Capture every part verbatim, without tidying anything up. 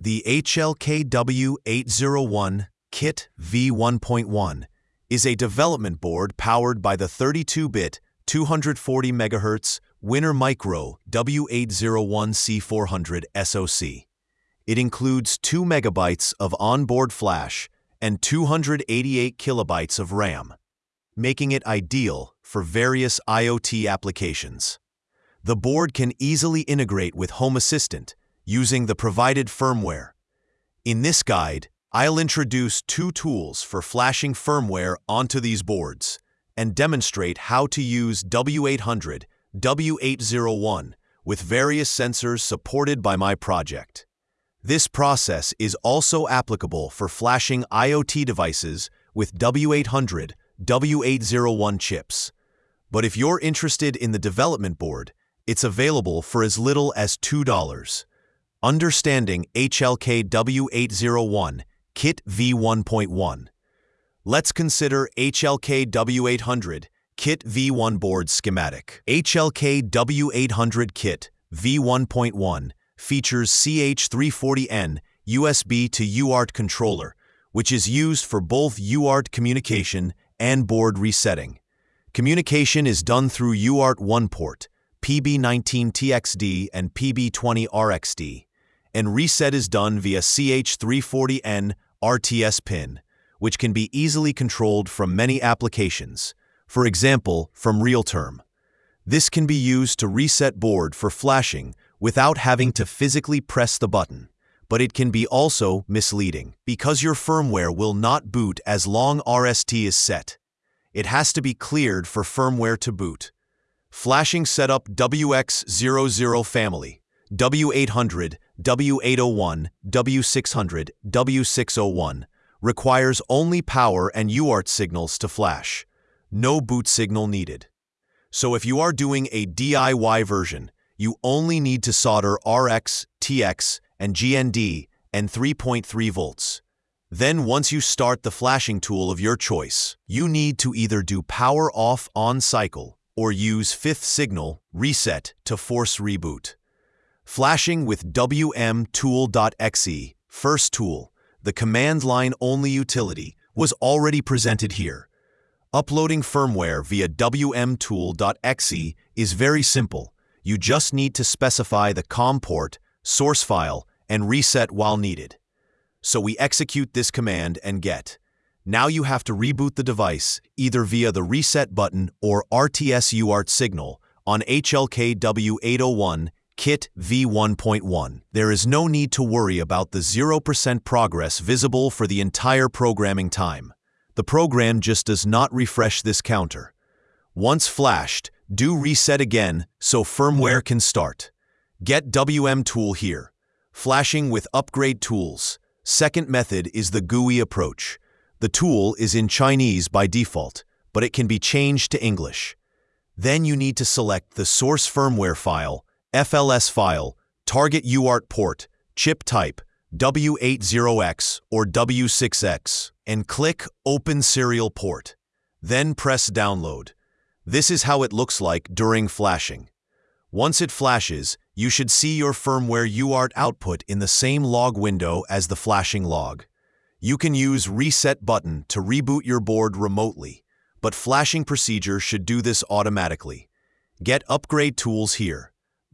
The H L K W eight oh one Kit V one point one is a development board powered by the thirty-two bit, two hundred forty megahertz Winner Micro W eight oh one C four hundred S O C. It includes two megabytes of onboard flash and two hundred eighty-eight kilobytes of RAM, making it ideal for various IoT applications. The board can easily integrate with Home Assistant using the provided firmware. In this guide, I'll introduce two tools for flashing firmware onto these boards and demonstrate how to use W eight hundred W eight oh one with various sensors supported by my project. This process is also applicable for flashing IoT devices with W eight hundred W eight oh one chips. But if you're interested in the development board, it's available for as little as two dollars. Understanding H L K W eight oh one Kit V one point one. Let's consider H L K W eight hundred Kit V one board schematic. H L K W eight hundred Kit V one point one features C H three forty N U S B to U A R T controller, which is used for both U A R T communication and board resetting. Communication is done through U A R T one port, P B nineteen T X D and P B twenty R X D, and reset is done via C H three forty N R T S pin, which can be easily controlled from many applications, for example, from RealTerm. This can be used to reset board for flashing without having to physically press the button, but it can be also misleading because your firmware will not boot as long R S T is set. It has to be cleared for firmware to boot. Flashing setup W X zero zero family, W eight hundred, W eight oh one, W six hundred, W six oh one requires only power and U A R T signals to flash. No boot signal needed. So if you are doing a D I Y version, you only need to solder R X, T X, and G N D and three point three volts. Then once you start the flashing tool of your choice, you need to either do power off on cycle or use fifth signal reset to force reboot. Flashing with W M tool dot E X E, first tool, the command line only utility, was already presented here. Uploading firmware via W M tool dot E X E is very simple. You just need to specify the COM port, source file, and reset while needed. So we execute this command and get. Now you have to reboot the device either via the reset button or R T S U A R T signal on H L K W eight oh one Kit V one point one. There is no need to worry about the zero percent progress visible for the entire programming time. The program just does not refresh this counter. Once flashed, do reset again so firmware can start. Get W M tool here. Flashing with upgrade tools. Second method is the G U I approach. The tool is in Chinese by default, but it can be changed to English. Then you need to select the source firmware file, F L S file, target U A R T port, chip type, W eighty X or W six X, and click Open Serial Port. Then press Download. This is how it looks like during flashing. Once it flashes, you should see your firmware U A R T output in the same log window as the flashing log. You can use Reset button to reboot your board remotely, but flashing procedure should do this automatically. Get upgrade tools here.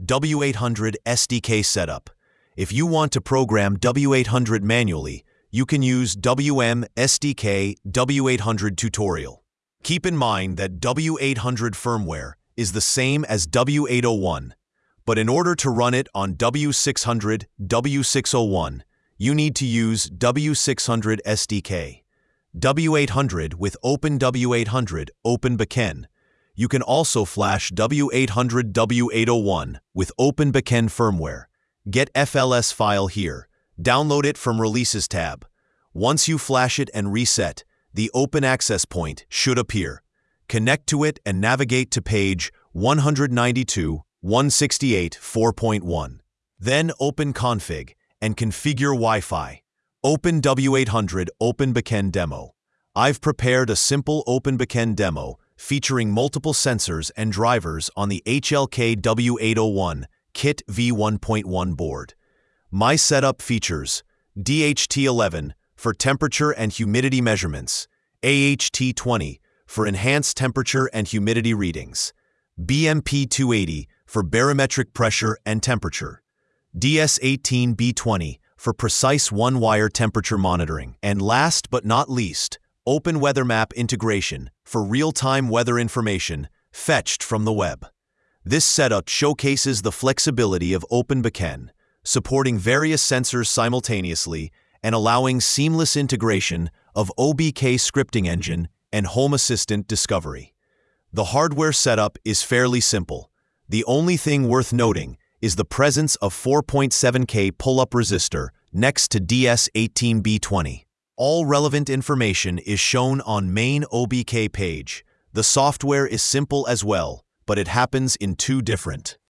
W eight hundred S D K setup. If you want to program W eight hundred manually, you can use W M S D K W eight hundred tutorial. Keep in mind that W eight hundred firmware is the same as W eight oh one, but in order to run it on W six hundred, W six oh one, you need to use W six hundred S D K. W eight hundred with Open W eight hundred OpenBackend. You can also flash W eight hundred W eight oh one with OpenBackend firmware. Get F L S file here. Download it from Releases tab. Once you flash it and reset, the Open Access point should appear. Connect to it and navigate to page one ninety-two dot one sixty-eight dot four point one. Then open Config and configure Wi-Fi. Open W eight hundred OpenBackend demo. I've prepared a simple OpenBackend demo featuring multiple sensors and drivers on the H L K W eight oh one Kit V one point one board. My setup features D H T eleven for temperature and humidity measurements, A H T twenty for enhanced temperature and humidity readings, B M P two eighty for barometric pressure and temperature, D S eighteen B twenty for precise one-wire temperature monitoring, and last but not least, Open Weather Map integration for real-time weather information fetched from the web. This setup showcases the flexibility of OpenBeacon, supporting various sensors simultaneously and allowing seamless integration of O B K scripting engine and Home Assistant discovery. The hardware setup is fairly simple. The only thing worth noting is the presence of four point seven K pull-up resistor next to D S eighteen B twenty. All relevant information is shown on main O B K page. The software is simple as well, but it happens in two different